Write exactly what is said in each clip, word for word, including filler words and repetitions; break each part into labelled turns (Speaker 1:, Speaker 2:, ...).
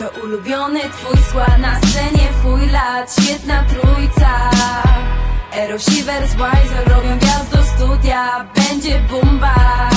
Speaker 1: To ulubiony twój skład na scenie, twój lat, świetna trójca. Ero, Shivers, Wiser robią wjazd do studia. Będzie bumba,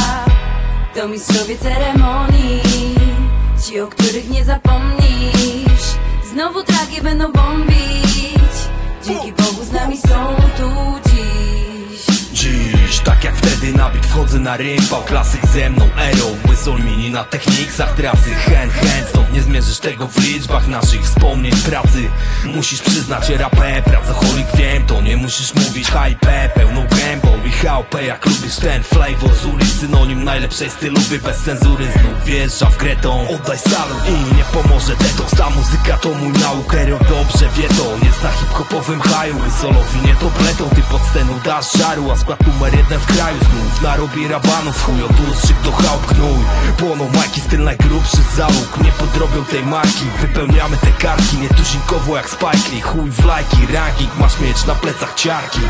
Speaker 1: to mistrzowie ceremonii, ci, o których nie zapomnisz. Znowu traki będą bombić, dzięki Bogu z nami są tu dziś.
Speaker 2: Dziś, tak jak wtedy na bit wchodzę na rympał. Klasyk ze mną, Ero, Whistle Mini na techniksach trasy. Hand, hand, stąd nie zmierzysz tego w liczbach naszych wspomnień pracy. Musisz przyznać, rapę, pracoholik, wiem, to nie musisz mówić hype, pełną gębą i chałpę. Jak lubisz ten flavor z ulic, synonim najlepszej stylowy, bez cenzury znów wjeżdża w gretą. Oddaj salut i nie pomoże detoks, ta muzyka to mój nauk. Ero dobrze wie to, jest na hip-hopowym haju. Wysolowi nie to pletą, ty pod sceną dasz żaru, a skład numer jeden w kraju znów narobi rabanów. Chuj od lustrzyk do chałup gnój, płoną majki, styl najgrubszy załóg. Nie podrobią tej marki, wypełniamy te kartki nietuzinkowo jak Spike Lee. Chuj w lajki, ranking, masz mieć na plecach ciarki.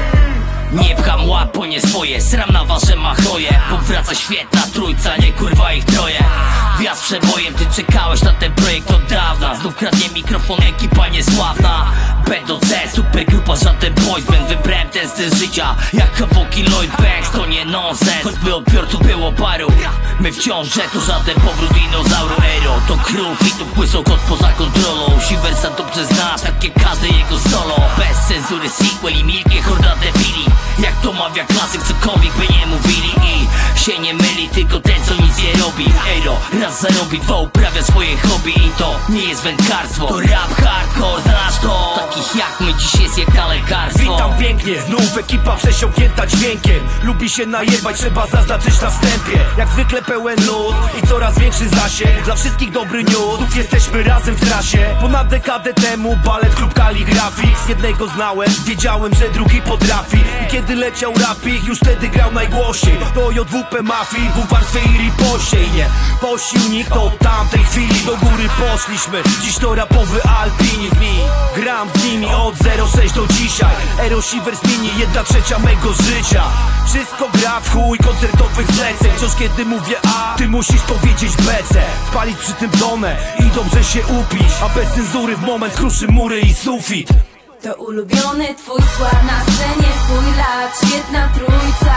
Speaker 3: Nie pcham łap po nie swoje, sram na wasze machroje. Powraca świetna trójca, nie kurwa ich troje. Wjazd przebojem, ty czekałeś na ten projekt od dawna. Znów kradnie mikrofon, ekipa niesławna. B do C, super grupa, żaden boys band. Wybrałem ten styl życia, jak Kawoki Lloyd Banks. To nie nonsens, choćby odbiorców było paru. My wciąż, że to żaden powrót dinozauru. Ero to król hitów, błysok od poza kontrolą. Shiversa dobrze zna, tak jak każdy jego solo. Bez cenzury sequel i milkie horda debili. Jak to mawia klasyk, cokolwiek by nie mówili. I się nie myli, tylko ten co nic nie robi. Ero raz zarobi, dwa uprawia swoje hobby. I to nie jest wędkarstwo, to rap hardcore, znasz to. Takich jak my dziś jest jak na lekarstwo.
Speaker 2: Witam pięknie, znów ekipa przesiąknięta dźwiękiem. Lubi się najebać, trzeba zaznaczyć na wstępie. Jak zwykle pełen luz i coraz większy zasięg. Dla wszystkich dobry news, znów jesteśmy razem w trasie. Ponad dekadę temu balet klub Kaligrafik. Z jednego znałem, wiedziałem, że drugi potrafi. I kiedy leciał rapik, już wtedy grał najgłośniej. To J W P Mafii, w warstwie i ripoście. I nie pościł nikt od tamtej chwili. Do góry poszliśmy, dziś to rapowy alpinizm. I gram z nimi od zero sześć do dzisiaj. Ero, Shivers Mini, jedna trzecia mego życia. Wszystko gra w chuj koncertowych zleceń. Wciąż kiedy mówię A, ty musisz powiedzieć B C. Spalić przy tym tonę i dobrze się upić, a bez cenzury w moment kruszy mury i sufit.
Speaker 1: To ulubiony twój skład na scenie, twój lat, świetna trójca.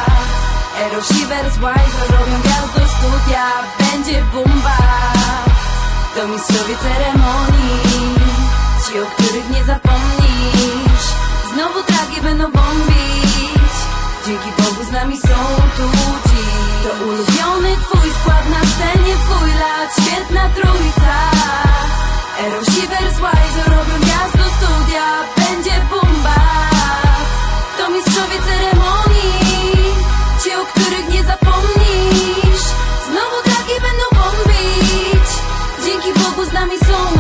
Speaker 1: Ero, Shivers, Wiser robią wjazd do studia. Będzie bumba, to mistrzowie ceremonii, ci, o których nie zapomnisz. Znowu traki będą bombić, dzięki Bogu z nami są tu dziś. To ulubiony twój skład na scenie, twój lat, świetna trójca. Ero, Shivers, Wiser robią wjazd do studia. Będzie bumba, to mistrzowie ceremonii, ci, o których nie zapomnisz. Znowu traki będą bombić, dzięki Bogu z nami są